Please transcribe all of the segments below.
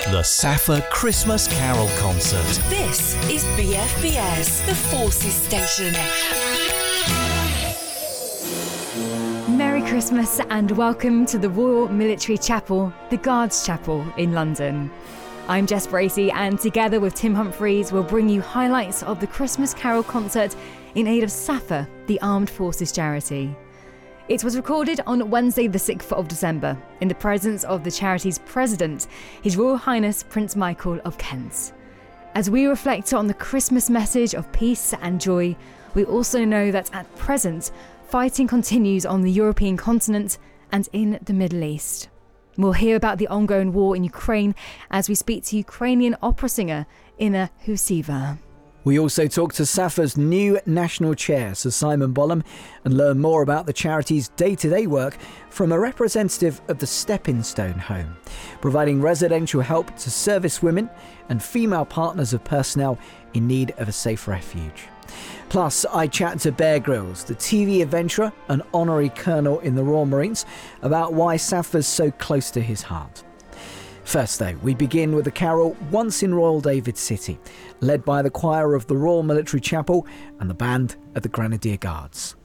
The Safa Christmas Carol Concert. This is BFBS, the Forces Station. Merry Christmas and welcome to the Royal Military Chapel, the Guards Chapel in London. I'm Jess Bracey, and together with Tim Humphreys we'll bring you highlights of the Christmas Carol Concert in aid of SAFA, the Armed Forces charity. It was recorded on Wednesday the 6th of December in the presence of the charity's president, His Royal Highness Prince Michael of Kent. As we reflect on the Christmas message of peace and joy, we also know that at present, fighting continues on the European continent and in the Middle East. We'll hear about the ongoing war in Ukraine as we speak to Ukrainian opera singer Inna Husiva. We also talk to SAFA's new national chair, Sir Simon Bolam, and learn more about the charity's day-to-day work from a representative of the Stepping Stone Home, providing residential help to service women and female partners of personnel in need of a safe refuge. Plus, I chat to Bear Grylls, the TV adventurer and honorary colonel in the Royal Marines, about why SAFA's so close to his heart. First, though, we begin with the carol Once in Royal David City, led by the choir of the Royal Military Chapel and the band of the Grenadier Guards.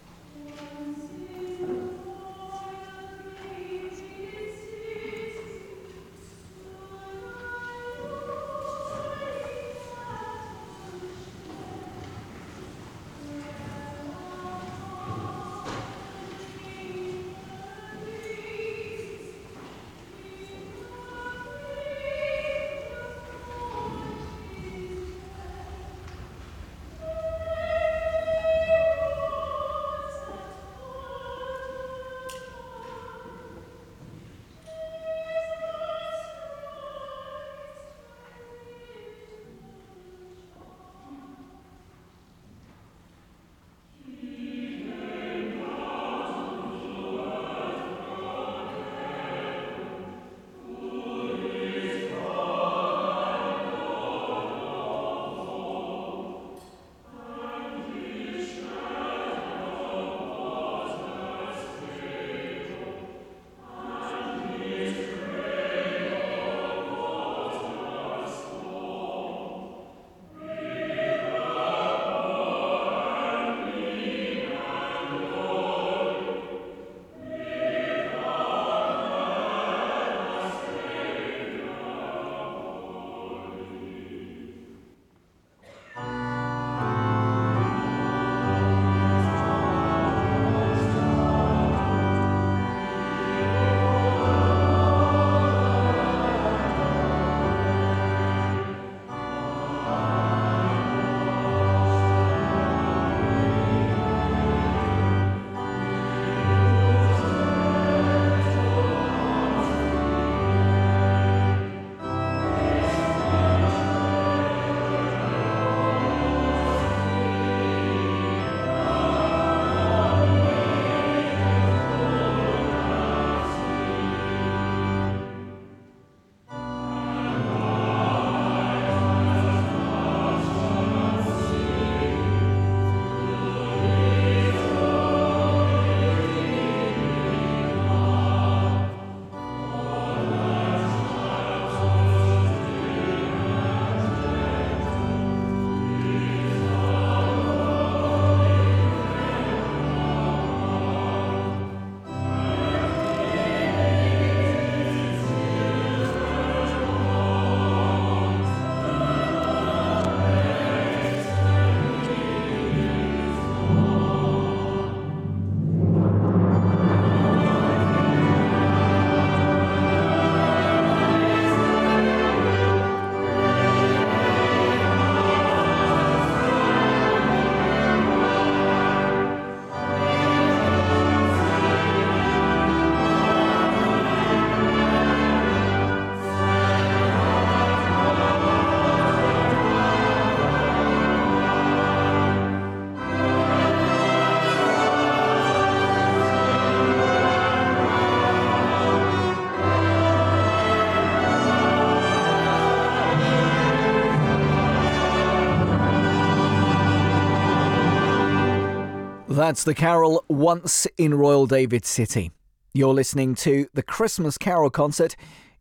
That's the carol Once in Royal David City. You're listening to the Christmas Carol Concert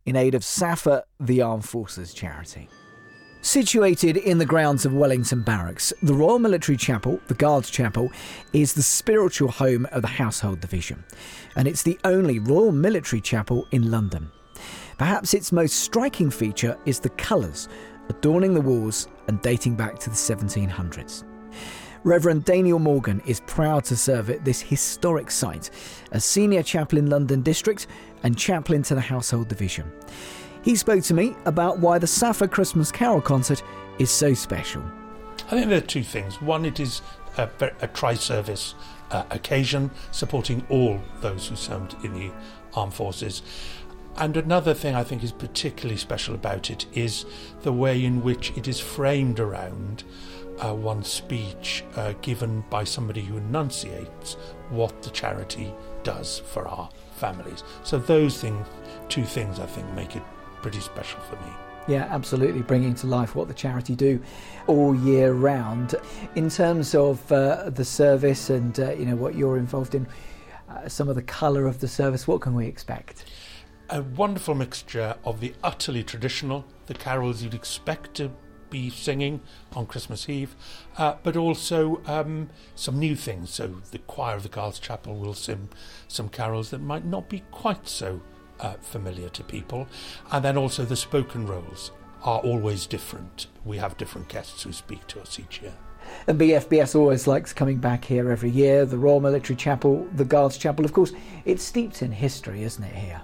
in aid of SAFA, the Armed Forces charity. Situated in the grounds of Wellington Barracks, the Royal Military Chapel, the Guards Chapel, is the spiritual home of the Household Division, and it's the only Royal Military Chapel in London. Perhaps its most striking feature is the colours adorning the walls and dating back to the 1700s. Reverend Daniel Morgan is proud to serve at this historic site as Senior Chaplain London District and Chaplain to the Household Division. He spoke to me about why the SAFA Christmas Carol concert is so special. I think there are two things. One, it is a tri-service occasion supporting all those who served in the armed forces. And another thing I think is particularly special about it is the way in which it is framed around one speech given by somebody who enunciates what the charity does for our families. So those two things I think make it pretty special for me. Yeah, absolutely, bringing to life what the charity do all year round. In terms of the service and what you're involved in, some of the colour of the service, what can we expect? A wonderful mixture of the utterly traditional, the carols you'd expect to be singing on Christmas Eve, but also some new things. So the choir of the Guards Chapel will sing some carols that might not be quite so familiar to people, and then also the spoken roles are always different. We have different guests who speak to us each year. And BFBS always likes coming back here every year. The Royal Military Chapel, the Guards Chapel, of course, it's steeped in history, isn't it, here?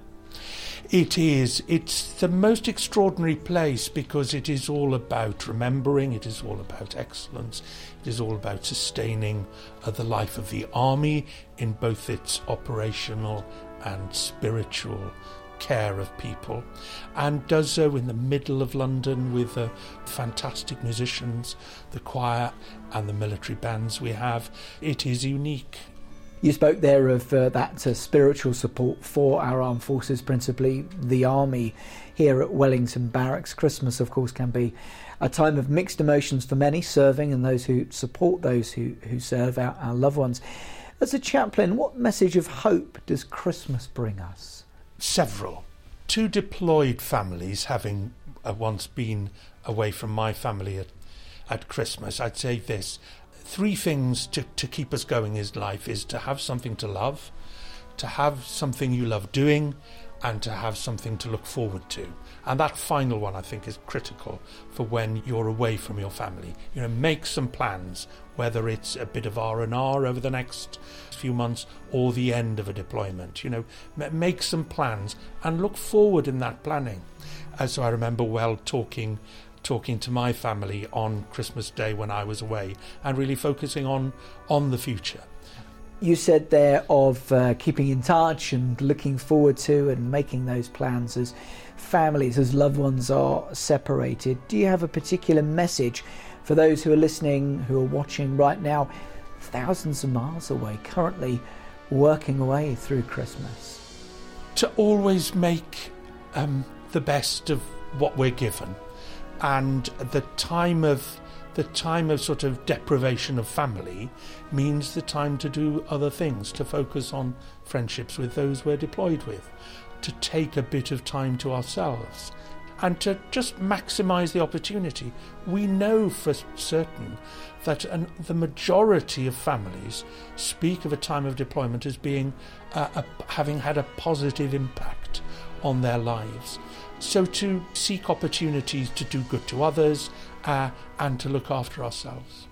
It is. It's the most extraordinary place because it is all about remembering, it is all about excellence, it is all about sustaining the life of the army in both its operational and spiritual care of people, and does so in the middle of London with fantastic musicians, the choir and the military bands we have. It is unique. You spoke there of that spiritual support for our armed forces, principally the army here at Wellington Barracks. Christmas, of course, can be a time of mixed emotions for many serving and those who support those who serve our loved ones. As a chaplain, what message of hope does Christmas bring us? Several. Two deployed families, having once been away from my family at Christmas, I'd say this. Three things to keep us going in life is to have something to love, to have something you love doing, and to have something to look forward to. And that final one, I think, is critical for when you're away from your family. Make some plans, whether it's a bit of R&R over the next few months or the end of a deployment. Make some plans and look forward in that planning. So I remember well talking to my family on Christmas Day when I was away and really focusing on the future. You said there of keeping in touch and looking forward to and making those plans as families, as loved ones are separated. Do you have a particular message for those who are listening, who are watching right now, thousands of miles away, currently working away through Christmas? To always make the best of what we're given. And the time of sort of deprivation of family means the time to do other things, to focus on friendships with those we're deployed with, to take a bit of time to ourselves, and to just maximise the opportunity. We know for certain that the majority of families speak of a time of deployment as being having had a positive impact on their lives. So to seek opportunities to do good to others and to look after ourselves.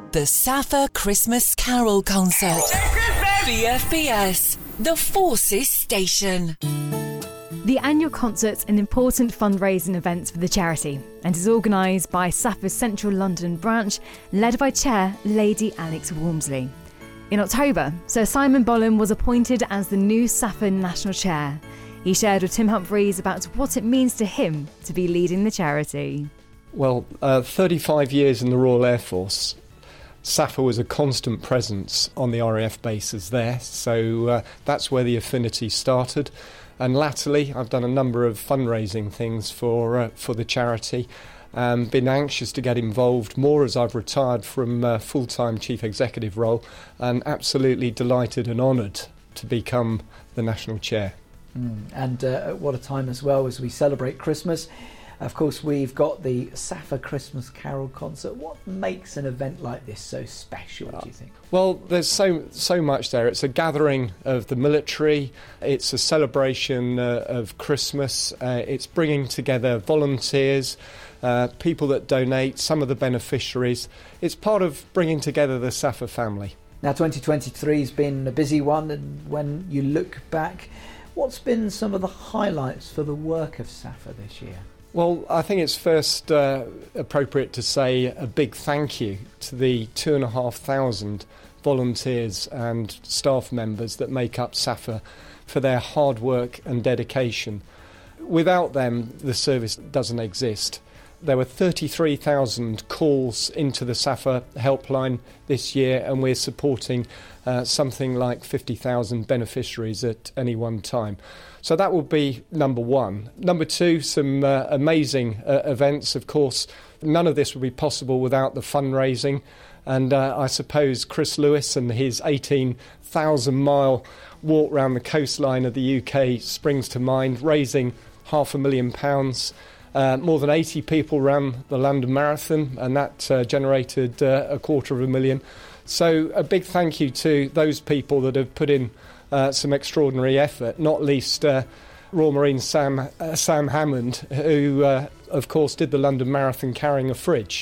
The Safa Christmas Carol Concert. VFBS, the Forces Station. The annual concert's an important fundraising event for the charity and is organised by Safa's Central London branch, led by Chair Lady Alex Walmsley. In October, Sir Simon Bolam was appointed as the new Safa National Chair. He shared with Tim Humphreys about what it means to him to be leading the charity. Well, 35 years in the Royal Air Force, Safa was a constant presence on the RAF bases there, so that's where the affinity started. And latterly, I've done a number of fundraising things for the charity. Been anxious to get involved more as I've retired from full-time chief executive role, and absolutely delighted and honoured to become the national chair. And what a time as well as we celebrate Christmas. Of course, we've got the Safa Christmas Carol Concert. What makes an event like this so special, do you think? Well, there's so much there. It's a gathering of the military. It's a celebration of Christmas. It's bringing together volunteers, people that donate, some of the beneficiaries. It's part of bringing together the Safa family. Now, 2023 has been a busy one, and when you look back, what's been some of the highlights for the work of Safa this year? Well, I think it's first appropriate to say a big thank you to the 2,500 volunteers and staff members that make up Safa for their hard work and dedication. Without them, the service doesn't exist. There were 33,000 calls into the Safa helpline this year, and we're supporting something like 50,000 beneficiaries at any one time. So that will be number one. Number two, some amazing events, of course. None of this would be possible without the fundraising. And I suppose Chris Lewis and his 18,000-mile walk round the coastline of the UK springs to mind, raising £500,000. More than 80 people ran the London Marathon, and that generated £250,000. So a big thank you to those people that have put in some extraordinary effort, not least Royal Marine Sam Hammond, who, of course, did the London Marathon carrying a fridge.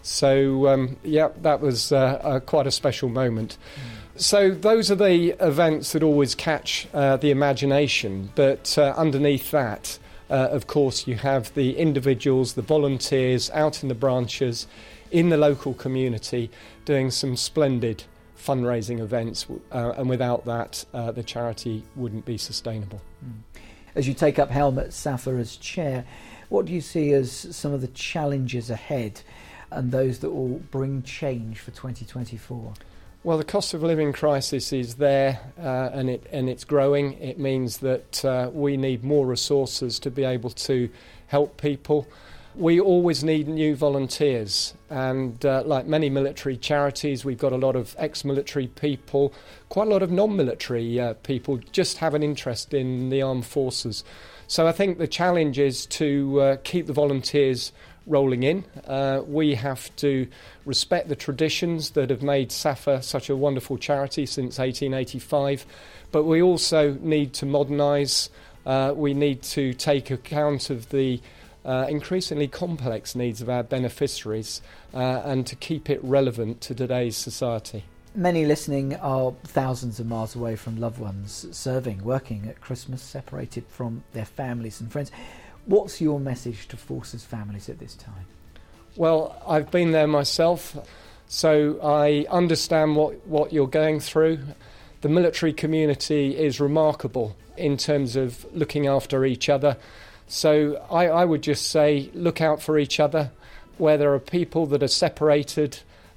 So, that was quite a special moment. So those are the events that always catch the imagination, but underneath that, of course, you have the individuals, the volunteers out in the branches, in the local community, doing some splendid fundraising events, and without that, the charity wouldn't be sustainable. As you take up helm at Safa as chair, what do you see as some of the challenges ahead and those that will bring change for 2024? Well, the cost of living crisis is there, and it's growing. It means that we need more resources to be able to help people. We always need new volunteers, and like many military charities, we've got a lot of ex-military people, quite a lot of non-military people just have an interest in the armed forces. So I think the challenge is to keep the volunteers rolling in. We have to respect the traditions that have made Safa such a wonderful charity since 1885, but we also need to modernise. We need to take account of the increasingly complex needs of our beneficiaries and to keep it relevant to today's society. Many listening are thousands of miles away from loved ones, serving, working at Christmas, separated from their families and friends. What's your message to Forces families at this time? Well, I've been there myself, so I understand what you're going through. The military community is remarkable in terms of looking after each other. So I would just say look out for each other. Where there are people that are separated,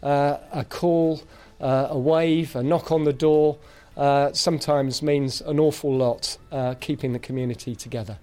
a call, a wave, a knock on the door sometimes means an awful lot, keeping the community together.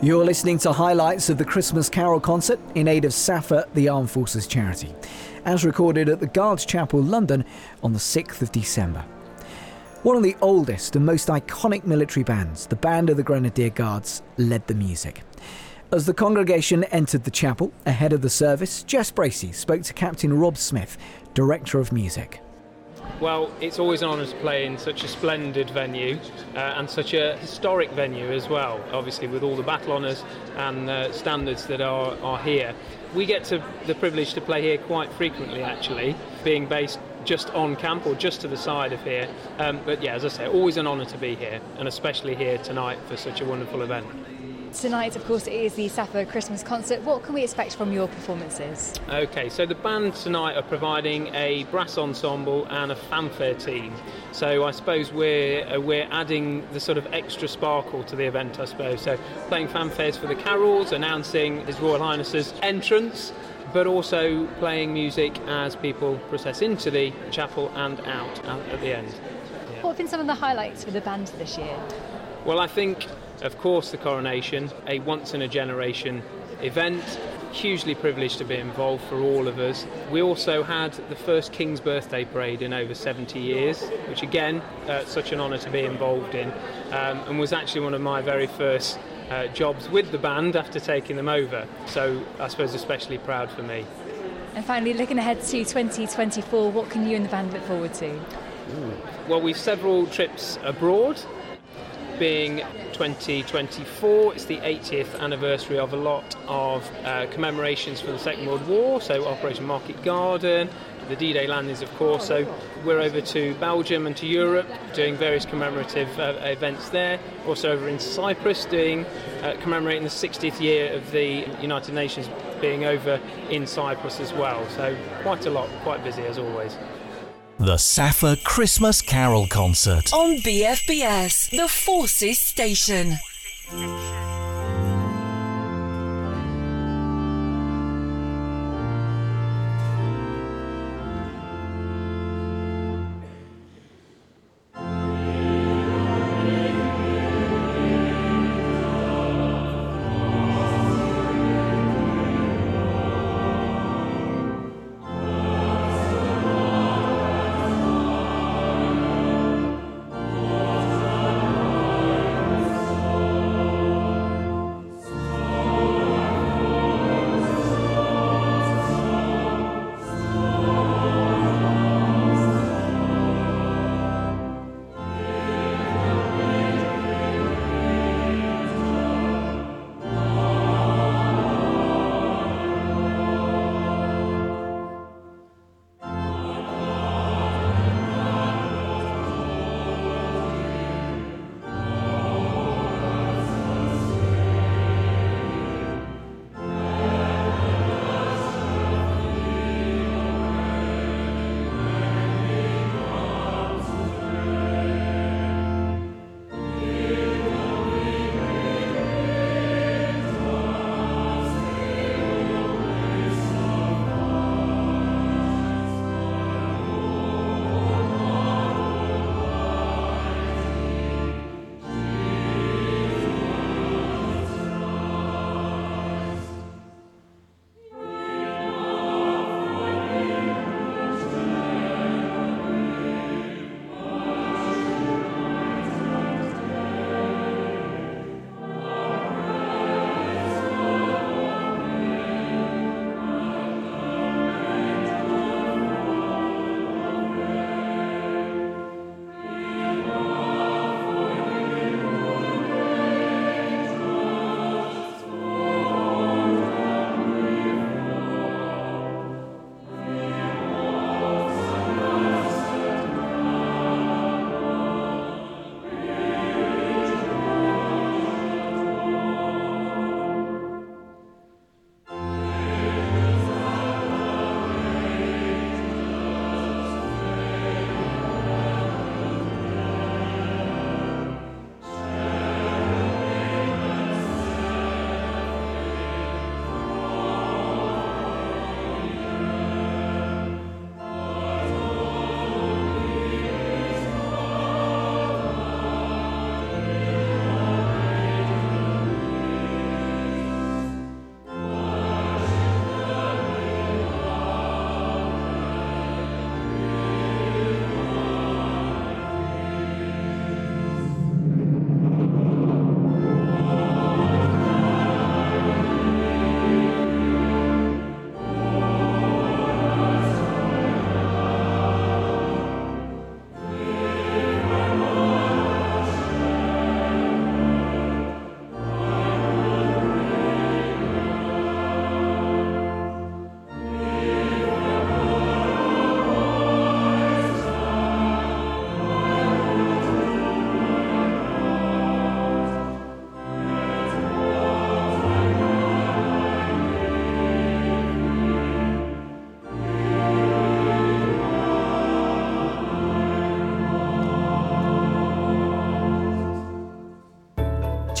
You're listening to highlights of the Christmas Carol concert in aid of SAFA, the Armed Forces charity, as recorded at the Guards Chapel, London on the 6th of December. One of the oldest and most iconic military bands, the Band of the Grenadier Guards, led the music. As the congregation entered the chapel ahead of the service, Jess Bracey spoke to Captain Rob Smith, Director of Music. Well, it's always an honour to play in such a splendid venue and such a historic venue as well, obviously with all the battle honours and standards that are here. We get the privilege to play here quite frequently, actually, being based just on camp or just to the side of here. But yeah, as I say, always an honour to be here, and especially here tonight for such a wonderful event. Tonight, of course, it is the SAFA Christmas concert. What can we expect from your performances? OK, so the band tonight are providing a brass ensemble and a fanfare team. So I suppose we're adding the sort of extra sparkle to the event, I suppose. So playing fanfares for the carols, announcing His Royal Highness's entrance, but also playing music as people process into the chapel and out at the end. Yeah. What have been some of the highlights for the band this year? Well, I think, of course, the coronation, a once-in-a-generation event, hugely privileged to be involved for all of us. We also had the first King's Birthday Parade in over 70 years, which again, such an honour to be involved in, and was actually one of my very first jobs with the band after taking them over. So I suppose especially proud for me. And finally, looking ahead to 2024, what can you and the band look forward to? Well, we've several trips abroad. Being 2024, it's the 80th anniversary of a lot of commemorations for the Second World War, so Operation Market Garden, the D-Day landings, of course. So we're over to Belgium and to Europe doing various commemorative events there. Also over in Cyprus doing commemorating the 60th year of the United Nations being over in Cyprus as well. So quite a lot, quite busy as always. The SAFA Christmas Carol Concert On BFBS, the Forces Station.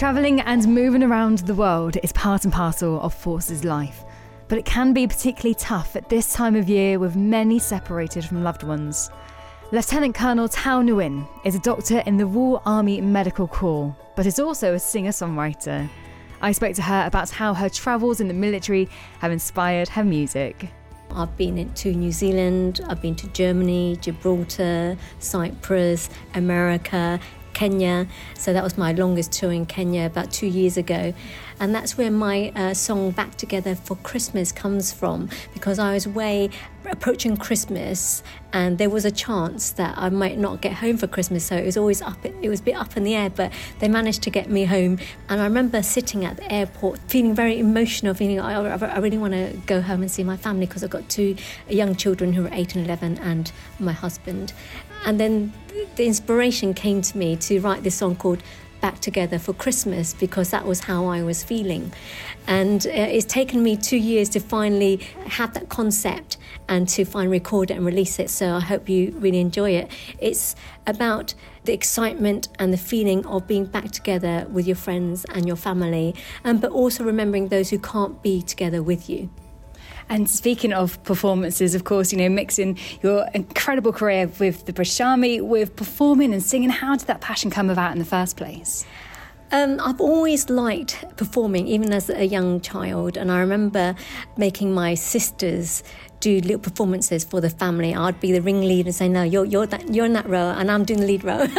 Travelling and moving around the world is part and parcel of Force's life, but it can be particularly tough at this time of year with many separated from loved ones. Lieutenant Colonel Tao Nguyen is a doctor in the Royal Army Medical Corps, but is also a singer-songwriter. I spoke to her about how her travels in the military have inspired her music. I've been to New Zealand, I've been to Germany, Gibraltar, Cyprus, America, Kenya. So that was my longest tour in Kenya about 2 years ago. And that's where my song Back Together for Christmas comes from, because I was approaching Christmas and there was a chance that I might not get home for Christmas. So it was always it was a bit up in the air, but they managed to get me home. And I remember sitting at the airport feeling very emotional, feeling I really want to go home and see my family, because I've got 2 young children who are 8 and 11 and my husband. And then the inspiration came to me to write this song called Back Together for Christmas, because that was how I was feeling. And it's taken me 2 years to finally have that concept and to finally record it and release it. So I hope you really enjoy it. It's about the excitement and the feeling of being back together with your friends and your family, but also remembering those who can't be together with you. And speaking of performances, of course, mixing your incredible career with the British Army, with performing and singing, how did that passion come about in the first place? I've always liked performing, even as a young child. And I remember making my sisters do little performances for the family. I'd be the ringleader and say, no, you're in that row and I'm doing the lead row.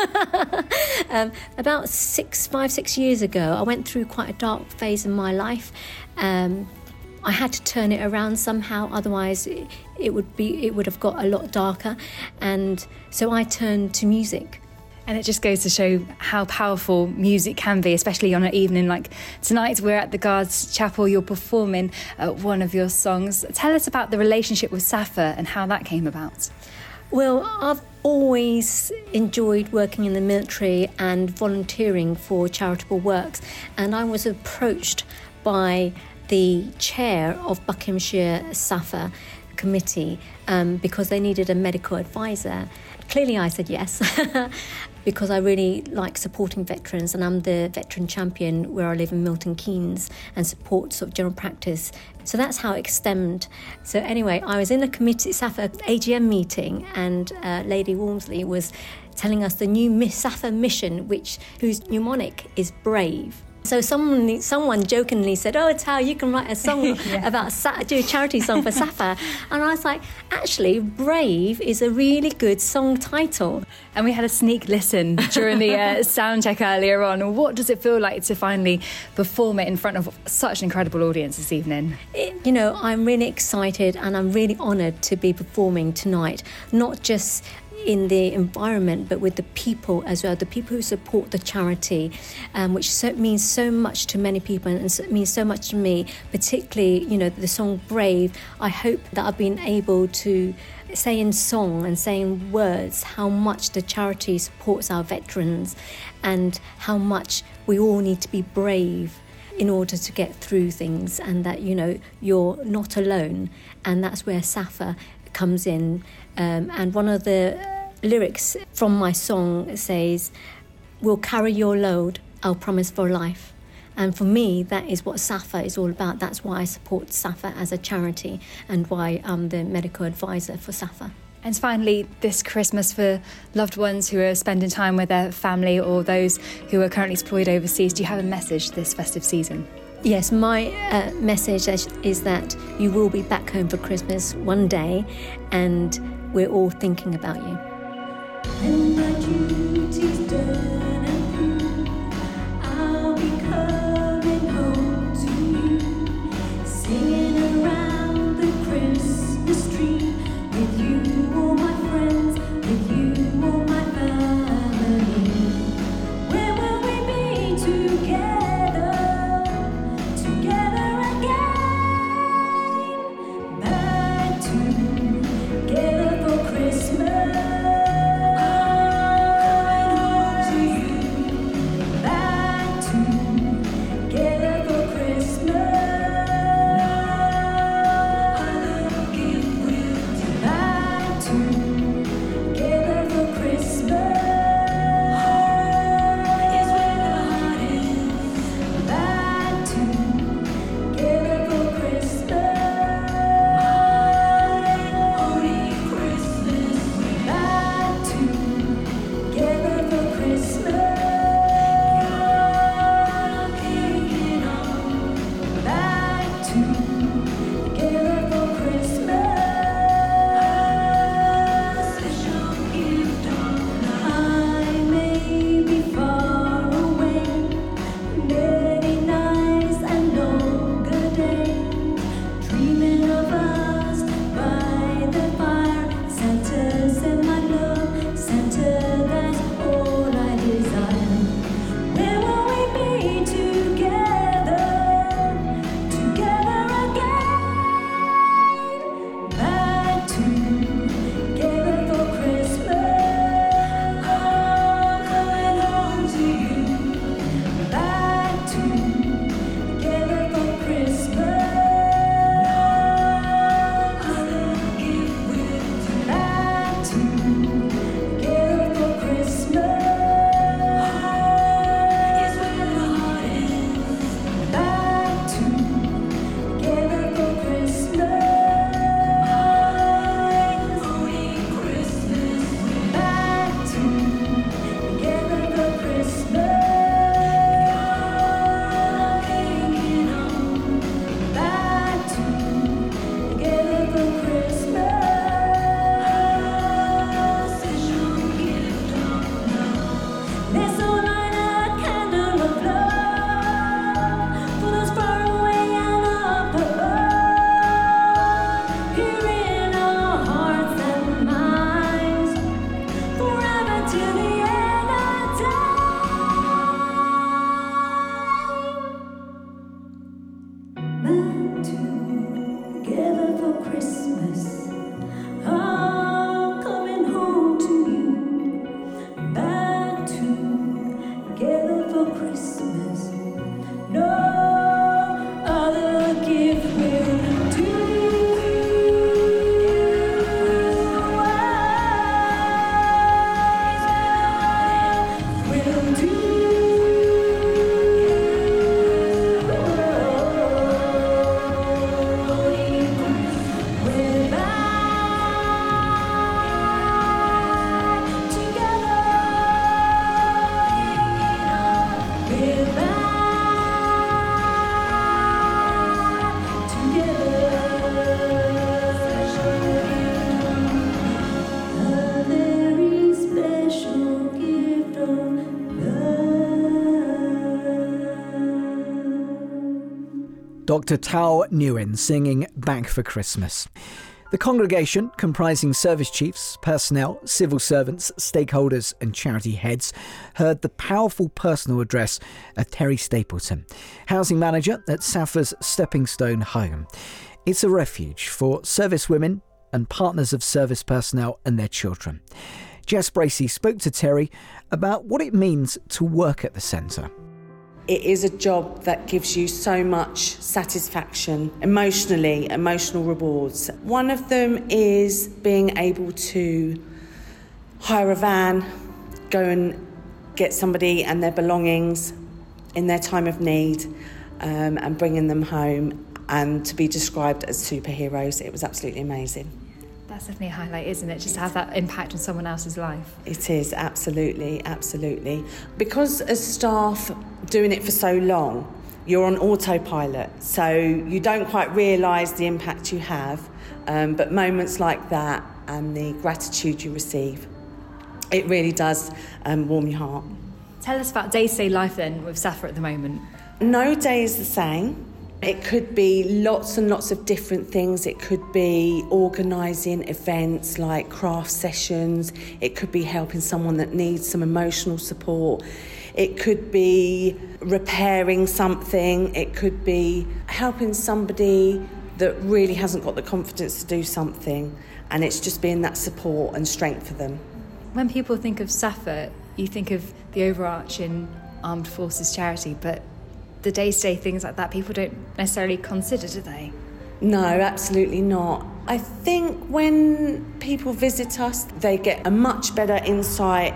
About 5-6 years ago, I went through quite a dark phase in my life. I had to turn it around somehow, otherwise it would have got a lot darker. And so I turned to music. And it just goes to show how powerful music can be, especially on an evening like tonight. We're at the Guards Chapel, you're performing one of your songs. Tell us about the relationship with SAFA and how that came about. Well, I've always enjoyed working in the military and volunteering for charitable works. And I was approached by the chair of Buckinghamshire SAFA committee because they needed a medical advisor. Clearly I said yes because I really like supporting veterans, and I'm the veteran champion where I live in Milton Keynes and support sort of general practice. So that's how it stemmed. So anyway, I was in a committee SAFA AGM meeting, and Lady Walmsley was telling us the new SAFA mission, whose mnemonic is brave. So someone jokingly said, oh, Tao, you can write a song do a charity song for SAFA. And I was like, actually, Brave is a really good song title. And we had a sneak listen during the sound check earlier on. What does it feel like to finally perform it in front of such an incredible audience this evening? I'm really excited and I'm really honoured to be performing tonight, not just in the environment, but with the people as well, the people who support the charity, which means so much to many people and means so much to me, particularly, the song Brave. I hope that I've been able to say in song and say in words how much the charity supports our veterans and how much we all need to be brave in order to get through things, and that, you're not alone. And that's where SAFA comes in. And one of the lyrics from my song says, we'll carry your load, I'll promise for life. And for me, that is what SAFA is all about. That's why I support SAFA as a charity and why I'm the medical advisor for SAFA. And finally, this Christmas, for loved ones who are spending time with their family or those who are currently deployed overseas, do you have a message this festive season? Yes, my message is that you will be back home for Christmas one day, and we're all thinking about you. When my duty's done and through, I'll be coming home to you, singing around the Christmas tree, with you, all my friends, with you, all my family. Where will we be together again? Back together for Christmas. Dr. Tao Nguyen singing Back for Christmas. The congregation, comprising service chiefs, personnel, civil servants, stakeholders and charity heads, heard the powerful personal address of Terry Stapleton, housing manager at Safa's Stepping Stone Home. It's a refuge for service women and partners of service personnel and their children. Jess Bracey spoke to Terry about what it means to work at the centre. It is a job that gives you so much satisfaction, emotional rewards. One of them is being able to hire a van, go and get somebody and their belongings in their time of need, and bringing them home, and to be described as superheroes. It was absolutely amazing. That's definitely a highlight, isn't it? Just to have that impact on someone else's life. It is, absolutely. Because as staff doing it for so long, you're on autopilot, so you don't quite realise the impact you have, but moments like that and the gratitude you receive, it really does warm your heart. Tell us about day-to-day life then with Safa at the moment. No day is the same. It could be lots and lots of different things. It could be organising events like craft sessions. It could be helping someone that needs some emotional support. It could be repairing something. It could be helping somebody that really hasn't got the confidence to do something, and it's just being that support and strength for them. When people think of Safa, you think of the overarching armed forces charity, but the day-to-day things like that people don't necessarily consider, do they? No, absolutely not. I think when people visit us, they get a much better insight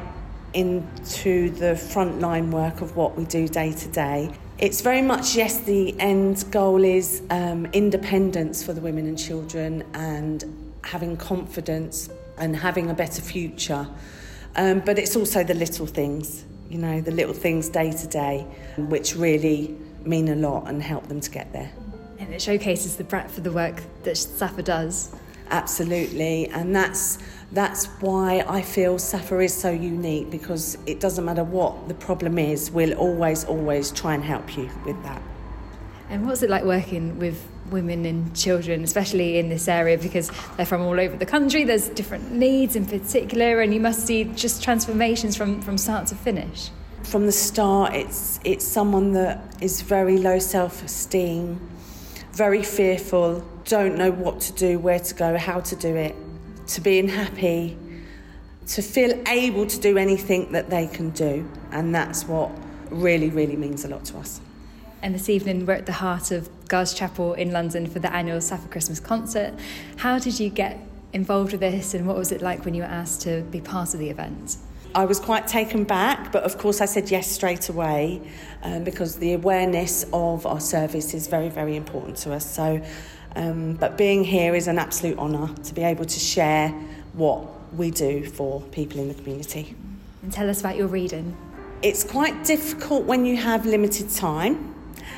into the frontline work of what we do day to day. It's very much, yes, the end goal is independence for the women and children and having confidence and having a better future. But it's also the little things, you know, the little things day to day, which really mean a lot and help them to get there. And it showcases the breadth of the work that Safa does. Absolutely, and that's why I feel Safa is so unique, because it doesn't matter what the problem is, we'll always try and help you with that. And what's it like working with women and children, especially in this area, because they're from all over the country, there's different needs in particular, and you must see just transformations from start to finish? From the start, it's someone that is very low self-esteem, very fearful, don't know what to do, where to go, how to do it, to being happy, to feel able to do anything that they can do, and that's what really means a lot to us. And this evening we're at the heart of Guards Chapel in London for the annual Safa Christmas concert. How did you get involved with this, and what was it like when you were asked to be part of the event? I was quite taken back, but of course I said yes straight away, because the awareness of our service is very important to us. So, but being here is an absolute honour to be able to share what we do for people in the community. And tell us about your reading. It's quite difficult when you have limited time,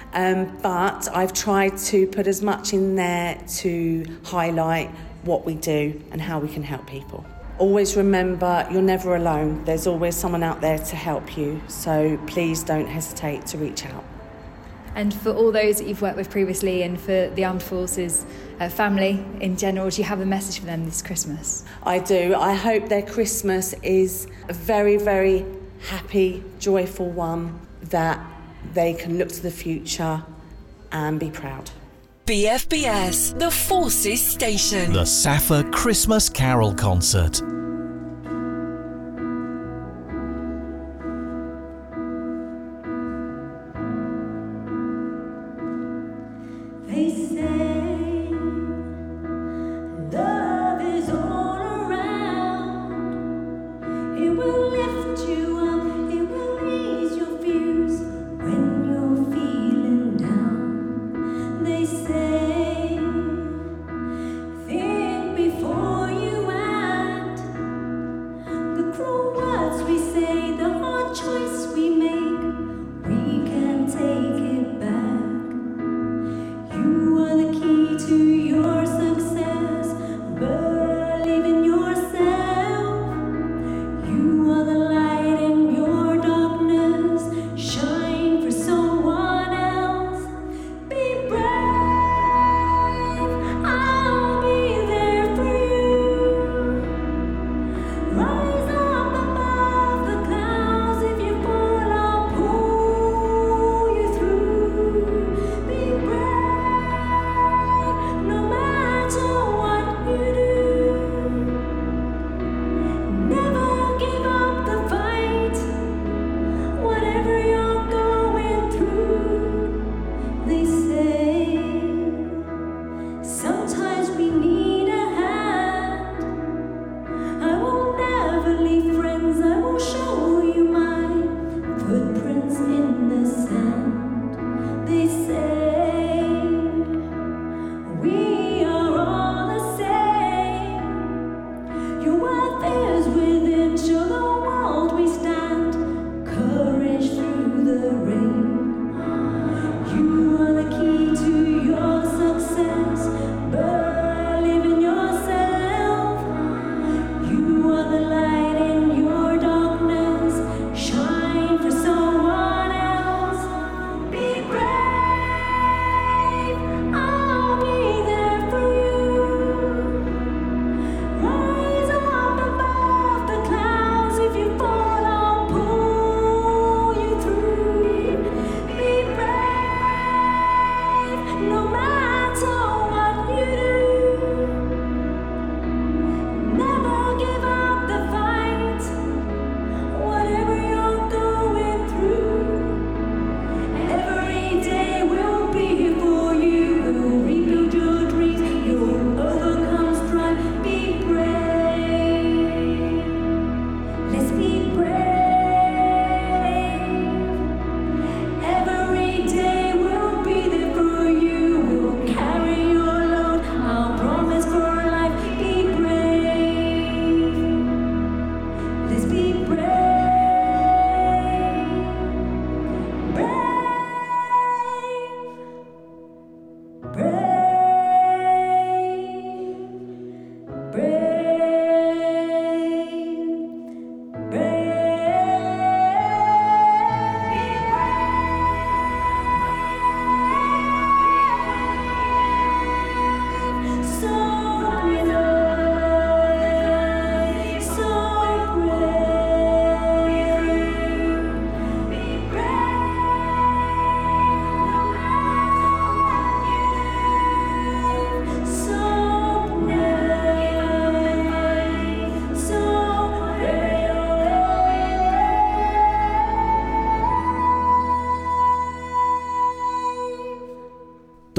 but I've tried to put as much in there to highlight what we do and how we can help people. Always remember, you're never alone. There's always someone out there to help you, so please don't hesitate to reach out. And for all those that you've worked with previously, and for the Armed Forces family in general, do you have a message for them this Christmas? I do. I hope their Christmas is a very happy, joyful one, that they can look to the future and be proud. BFBS, the Forces Station. The Safa Christmas Carol Concert. They say love is all around. It will lift you up, it will ease your fears when you're feeling down. They say, think before you act. The cruel words we say, the hard choice we make, we can take it back. You are the key to your success. Believe in yourself. You are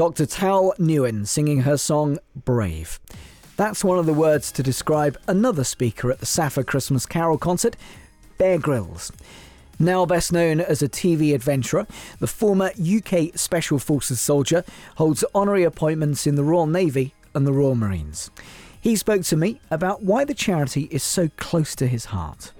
Dr. Tao Nguyen singing her song Brave. That's one of the words to describe another speaker at the Safa Christmas Carol concert, Bear Grylls. Now best known as a TV adventurer, the former UK Special Forces soldier holds honorary appointments in the Royal Navy and the Royal Marines. He spoke to me about why the charity is so close to his heart.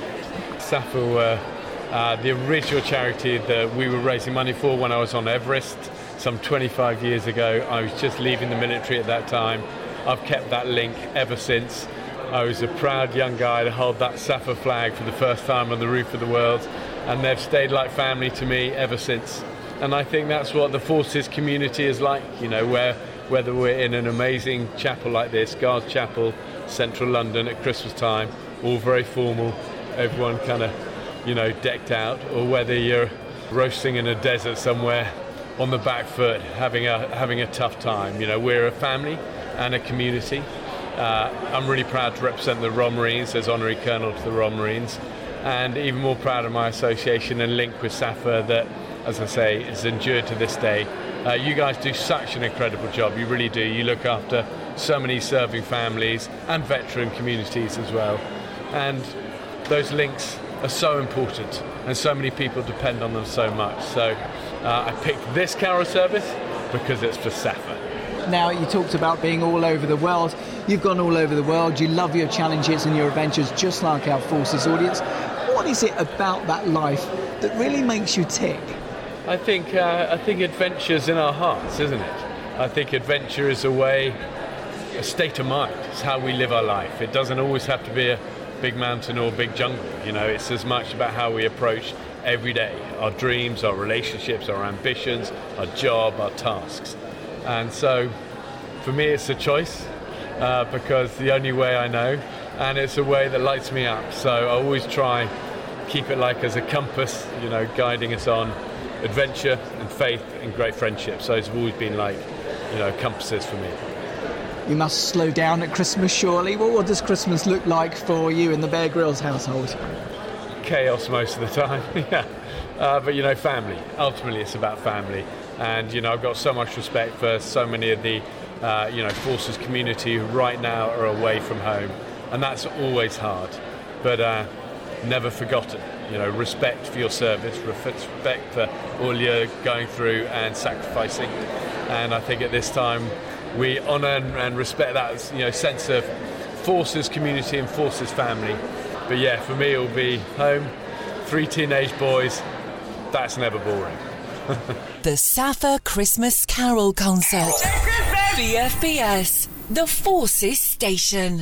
SAFA were the original charity that we were raising money for when I was on Everest some 25 years ago. I was just leaving the military at that time. I've kept that link ever since. I was a proud young guy to hold that SAFA flag for the first time on the roof of the world, and they've stayed like family to me ever since. And I think that's what the Forces community is like, whether we're in an amazing chapel like this, Guards Chapel, central London at Christmas time, all very formal, everyone kind of, decked out, or whether you're roasting in a desert somewhere on the back foot, having a tough time. We're a family and a community. I'm really proud to represent the Royal Marines as Honorary Colonel to the Royal Marines, and even more proud of my association and link with SAFA that, as I say, has endured to this day. You guys do such an incredible job, you really do. You look after so many serving families and veteran communities as well. And those links are so important, and so many people depend on them so much. So I picked this carol service because it's for SAFA. Now, you talked about being all over the world. You've gone all over the world. You love your challenges and your adventures, just like our Forces audience. What is it about that life that really makes you tick? I think adventure's in our hearts, isn't it? I think adventure is a state of mind. It's how we live our life. It doesn't always have to be a big mountain or a big jungle. It's as much about how we approach every day, our dreams, our relationships, our ambitions, our job, our tasks. And so, for me, it's a choice because the only way I know, and it's a way that lights me up. So I always try keep it like as a compass, guiding us on adventure and faith and great friendships. Those have always been like, compasses for me. You must slow down at Christmas, surely. What does Christmas look like for you in the Bear Grylls household? Chaos most of the time, yeah. But family. Ultimately, it's about family. And, I've got so much respect for so many of the, Forces community who right now are away from home. And that's always hard, but never forgotten. Respect for your service, respect for all you're going through and sacrificing. And I think at this time, we honour and respect that, sense of Forces community and Forces family. But yeah, for me, it'll be home, 3 teenage boys. That's never boring. The Safa Christmas Carol Concert. VFBS, the Forces Station.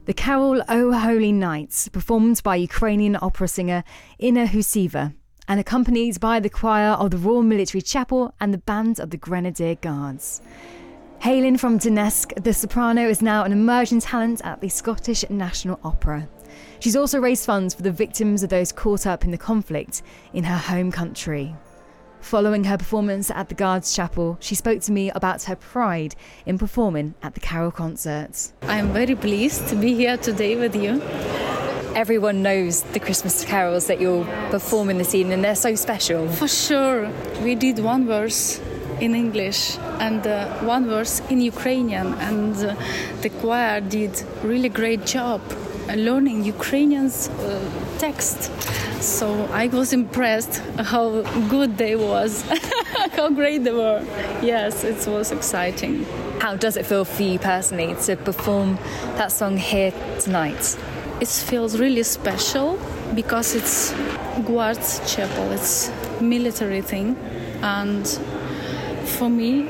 The carol O Holy Night, performed by Ukrainian opera singer Inna Husiva, and accompanied by the choir of the Royal Military Chapel and the band of the Grenadier Guards. Hailing from Donetsk, the soprano is now an emerging talent at the Scottish National Opera. She's also raised funds for the victims of those caught up in the conflict in her home country. Following her performance at the Guards Chapel, she spoke to me about her pride in performing at the carol concert. I'm very pleased to be here today with you. Everyone knows the Christmas carols that you're performing this evening, and they're so special. For sure. We did one verse in English and one verse in Ukrainian, and the choir did really great job learning Ukrainian's text. So I was impressed how good they was, how great they were. Yes, it was exciting. How does it feel for you personally to perform that song here tonight? It feels really special because it's Guards Chapel, it's military thing, and for me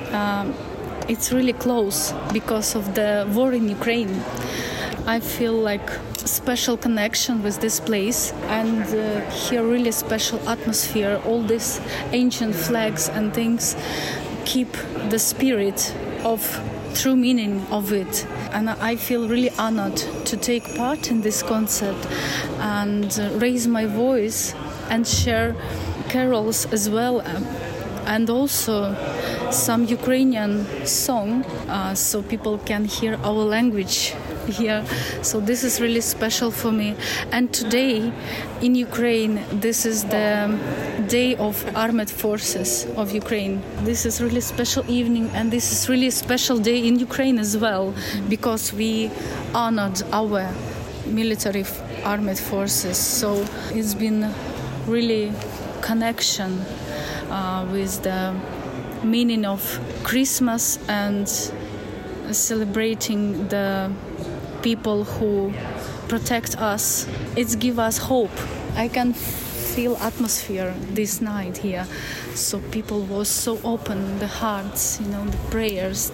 it's really close because of the war in Ukraine. I feel like special connection with this place, and here really special atmosphere. All these ancient flags and things keep the spirit of true meaning of it, and I feel really honored to take part in this concert and raise my voice and share carols as well, and also some Ukrainian song, so people can hear our language here. So this is really special for me. And today in Ukraine, this is the Day of Armed Forces of Ukraine. This is really special evening, and this is really special day in Ukraine as well, because we honored our military armed forces. So it's been really connection with the meaning of Christmas and celebrating the people who protect us. It's give us hope. I can feel atmosphere this night here. So people was so open, the hearts, the prayers,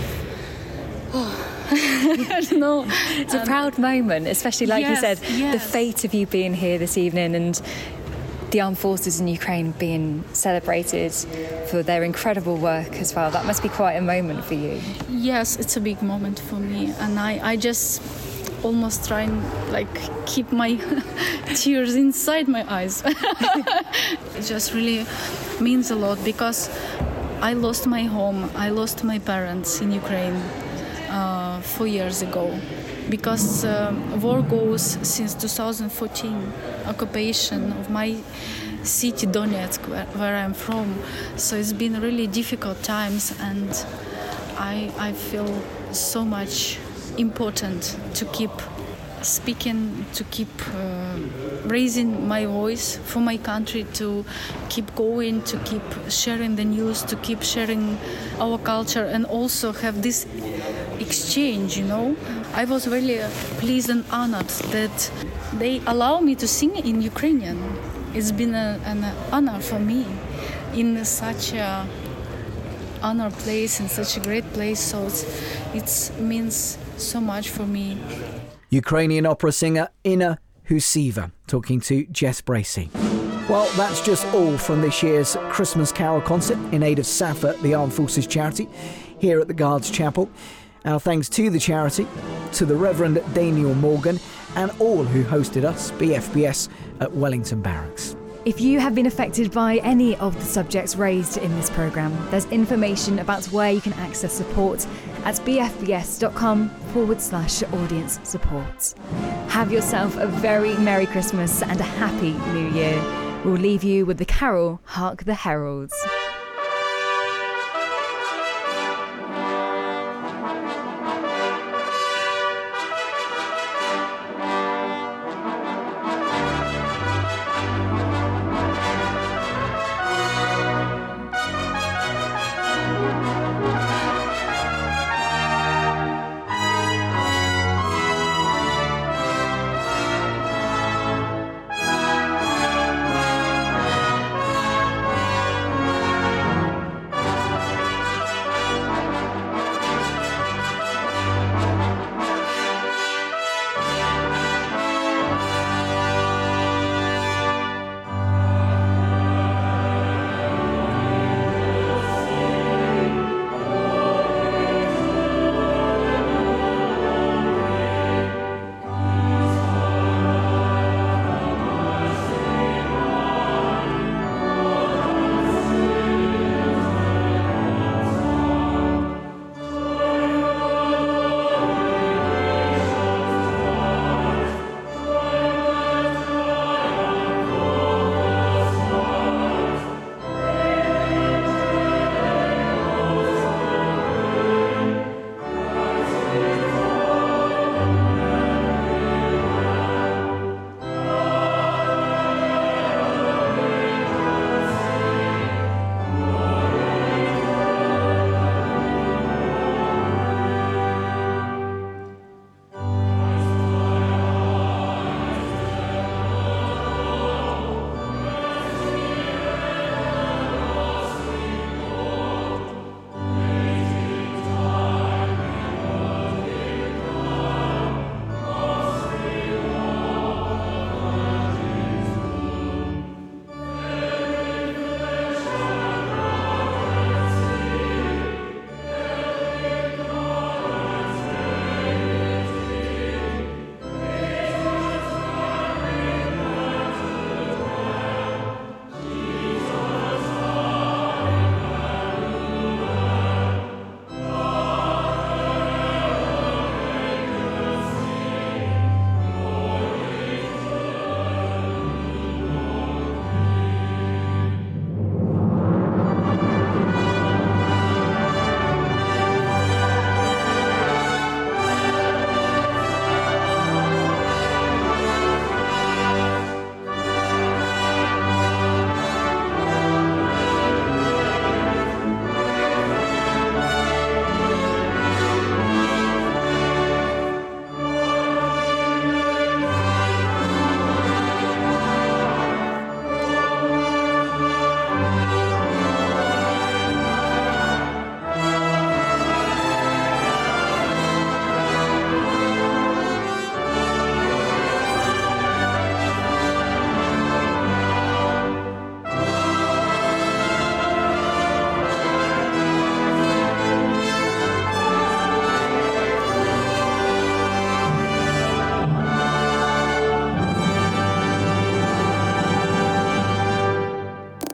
I don't know. It's a proud moment, especially like you said, the fate of you being here this evening and the armed forces in Ukraine being celebrated for their incredible work as well. That must be quite a moment for you. Yes, it's a big moment for me, and I just almost try and keep my tears inside my eyes. It just really means a lot, because I lost my home, I lost my parents in Ukraine 4 years ago. Because war goes since 2014, occupation of my city Donetsk, where I'm from. So it's been really difficult times, and I feel so much important to keep speaking, to keep raising my voice for my country, to keep going, to keep sharing the news, to keep sharing our culture, and also have this exchange, I was really pleased and honored that they allow me to sing in Ukrainian. It's been an honor for me in such a honor place, in such a great place, so it means so much for me. Ukrainian opera singer Inna Husiva talking to Jess Bracey. Well, that's just all from this year's Christmas Carol concert in aid of SAFA, the Armed Forces charity, here at the Guards Chapel. Our thanks to the charity, to the Reverend Daniel Morgan, and all who hosted us, BFBS, at Wellington Barracks. If you have been affected by any of the subjects raised in this programme, there's information about where you can access support at bfbs.com/audience support. Have yourself a very Merry Christmas and a Happy New Year. We'll leave you with the carol Hark the Heralds.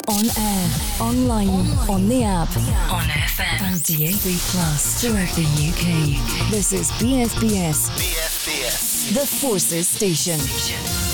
On air, online, on the app, on FM, and DAB+ throughout the UK. This is BFBS. BFBS. The Forces Station.